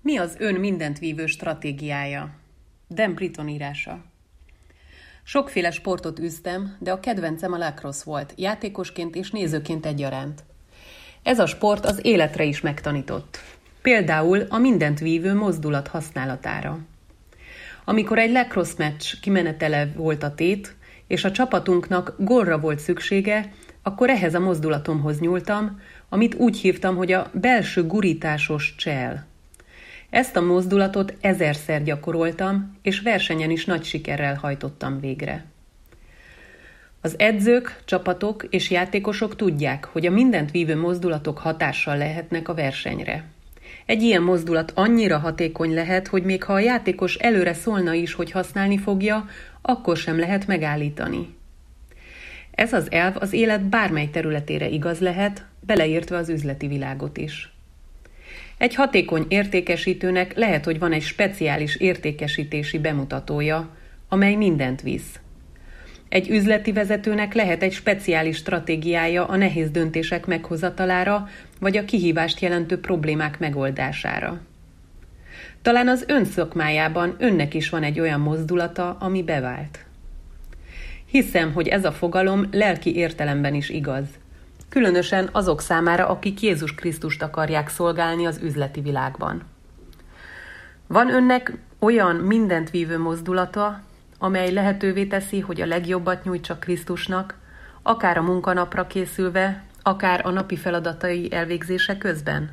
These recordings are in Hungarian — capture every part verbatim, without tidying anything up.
Mi az ön mindent vívő stratégiája? Dan Britton írása. Sokféle sportot űztem, de a kedvencem a lacrosse volt, játékosként és nézőként egyaránt. Ez a sport az életre is megtanított. Például a mindent vívő mozdulat használatára. Amikor egy lacrosse meccs kimenetele volt a tét, és a csapatunknak gólra volt szüksége, akkor ehhez a mozdulatomhoz nyúltam, amit úgy hívtam, hogy a belső gurításos csel. Ezt a mozdulatot ezerszer gyakoroltam, és versenyen is nagy sikerrel hajtottam végre. Az edzők, csapatok és játékosok tudják, hogy a mindent vívő mozdulatok hatással lehetnek a versenyre. Egy ilyen mozdulat annyira hatékony lehet, hogy még ha a játékos előre szólna is, hogy használni fogja, akkor sem lehet megállítani. Ez az elv az élet bármely területére igaz lehet, beleértve az üzleti világot is. Egy hatékony értékesítőnek lehet, hogy van egy speciális értékesítési bemutatója, amely mindent visz. Egy üzleti vezetőnek lehet egy speciális stratégiája a nehéz döntések meghozatalára, vagy a kihívást jelentő problémák megoldására. Talán az ön szakmájában önnek is van egy olyan mozdulata, ami bevált. Hiszem, hogy ez a fogalom lelki értelemben is igaz. Különösen azok számára, akik Jézus Krisztust akarják szolgálni az üzleti világban. Van önnek olyan mindent vívő mozdulata, amely lehetővé teszi, hogy a legjobbat nyújtsa Krisztusnak, akár a munkanapra készülve, akár a napi feladatai elvégzése közben?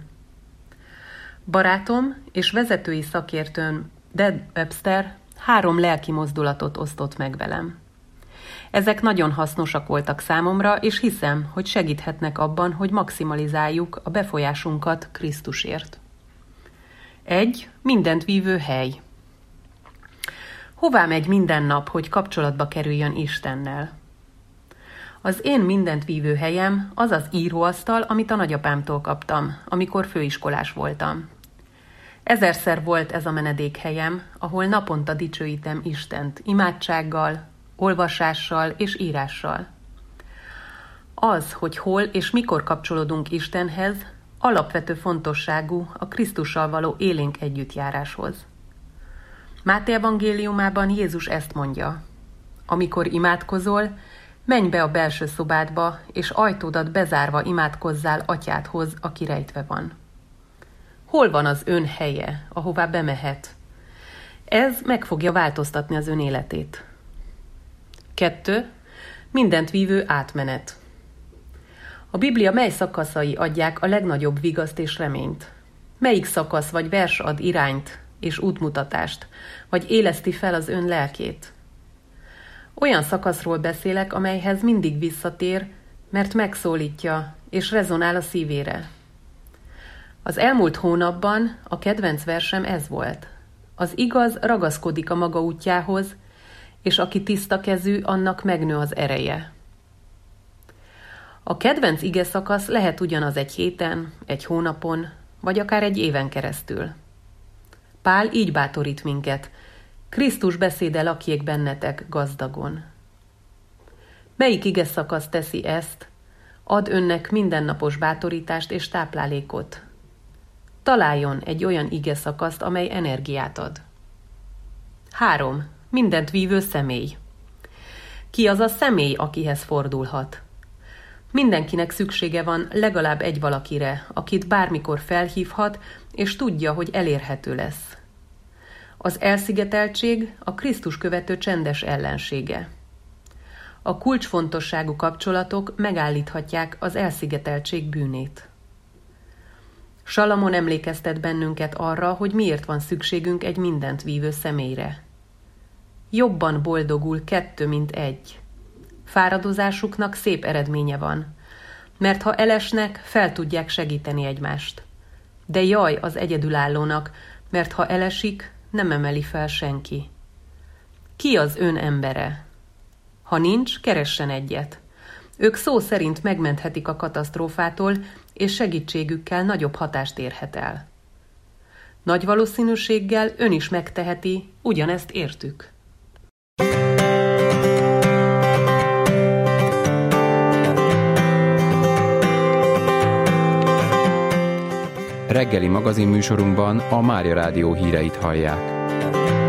Barátom és vezetői szakértőm Dan Webster három lelki mozdulatot osztott meg velem. Ezek nagyon hasznosak voltak számomra, és hiszem, hogy segíthetnek abban, hogy maximalizáljuk a befolyásunkat Krisztusért. Egy mindent vívő hely. Hová megy minden nap, hogy kapcsolatba kerüljön Istennel? Az én mindent vívő helyem az az íróasztal, amit a nagyapámtól kaptam, amikor főiskolás voltam. Ezerszer volt ez a menedékhelyem, ahol naponta dicsőítem Istent imádsággal, olvasással és írással. Az, hogy hol és mikor kapcsolódunk Istenhez, alapvető fontosságú a Krisztussal való élénk együttjáráshoz. Máté evangéliumában Jézus ezt mondja: amikor imádkozol, menj be a belső szobádba, és ajtódat bezárva imádkozzál atyádhoz, aki rejtve van. Hol van az ön helye, ahová bemehet? Ez meg fogja változtatni az ön életét. Kettő. Mindent vívő átmenet. A Biblia mely szakaszai adják a legnagyobb vigaszt és reményt? Melyik szakasz vagy vers ad irányt és útmutatást, vagy éleszti fel az ön lelkét? Olyan szakaszról beszélek, amelyhez mindig visszatér, mert megszólítja és rezonál a szívére. Az elmúlt hónapban a kedvenc versem ez volt: az igaz ragaszkodik a maga útjához, és aki tiszta kezű, annak megnő az ereje. A kedvenc ige szakasz lehet ugyanaz egy héten, egy hónapon, vagy akár egy éven keresztül. Pál így bátorít minket: Krisztus beszéde lakjék bennetek gazdagon. Melyik ige szakasz teszi ezt? Ad önnek mindennapos bátorítást és táplálékot. Találjon egy olyan ige szakaszt, amely energiát ad. Három. Mindent vívő személy. Ki az a személy, akihez fordulhat? Mindenkinek szüksége van legalább egy valakire, akit bármikor felhívhat, és tudja, hogy elérhető lesz. Az elszigeteltség a Krisztus követő csendes ellensége. A kulcsfontosságú kapcsolatok megállíthatják az elszigeteltség bűnét. Salamon emlékeztet bennünket arra, hogy miért van szükségünk egy mindent vívő személyre. Jobban boldogul kettő, mint egy. Fáradozásuknak szép eredménye van, mert ha elesnek, fel tudják segíteni egymást. De jaj az egyedülállónak, mert ha elesik, nem emeli fel senki. Ki az ön embere? Ha nincs, keressen egyet. Ők szó szerint megmenthetik a katasztrófától, és segítségükkel nagyobb hatást érhet el. Nagy valószínűséggel ön is megteheti, ugyanezt értük. Reggeli magazinműsorunkban a Mária Rádió híreit hallják.